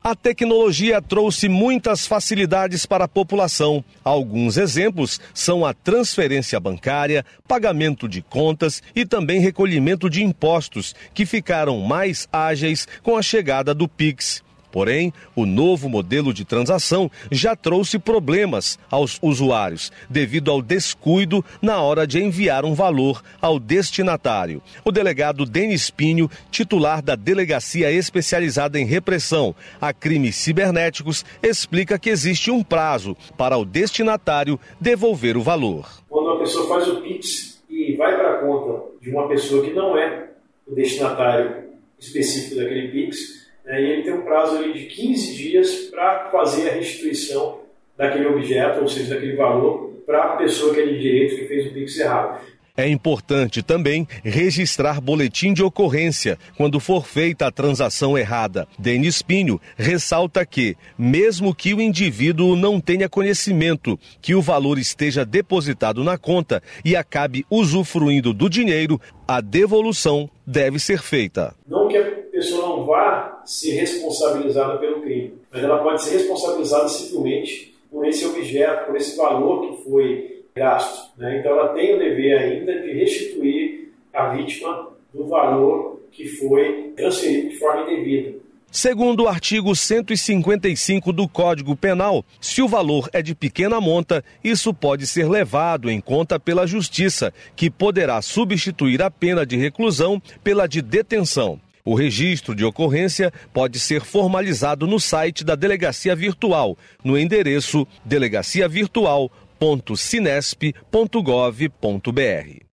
A tecnologia trouxe muitas facilidades para a população. Alguns exemplos são a transferência bancária, pagamento de contas e também recolhimento de impostos, que ficaram mais ágeis com a chegada do Pix. Porém, o novo modelo de transação já trouxe problemas aos usuários, devido ao descuido na hora de enviar um valor ao destinatário. O delegado Denis Pinho, titular da Delegacia Especializada em Repressão a Crimes Cibernéticos, explica que existe um prazo para o destinatário devolver o valor. Quando a pessoa faz o Pix e vai para a conta de uma pessoa que não é o destinatário específico daquele Pix, e ele tem um prazo ali de 15 dias para fazer a restituição daquele objeto, ou seja, daquele valor, para a pessoa que é de direito que fez o Pix errado. É importante também registrar boletim de ocorrência quando for feita a transação errada. Denis Pinho ressalta que, mesmo que o indivíduo não tenha conhecimento que o valor esteja depositado na conta e acabe usufruindo do dinheiro, a devolução deve ser feita. Não que a pessoa não vá ser responsabilizada pelo crime, mas ela pode ser responsabilizada civilmente por esse objeto, por esse valor que foi gasto, né? Então ela tem o dever ainda de restituir a vítima do valor que foi transferido de forma indevida. Segundo o artigo 155 do Código Penal, se o valor é de pequena monta, isso pode ser levado em conta pela Justiça, que poderá substituir a pena de reclusão pela de detenção. O registro de ocorrência pode ser formalizado no site da Delegacia Virtual, no endereço delegaciavirtual.cinesp.gov.br.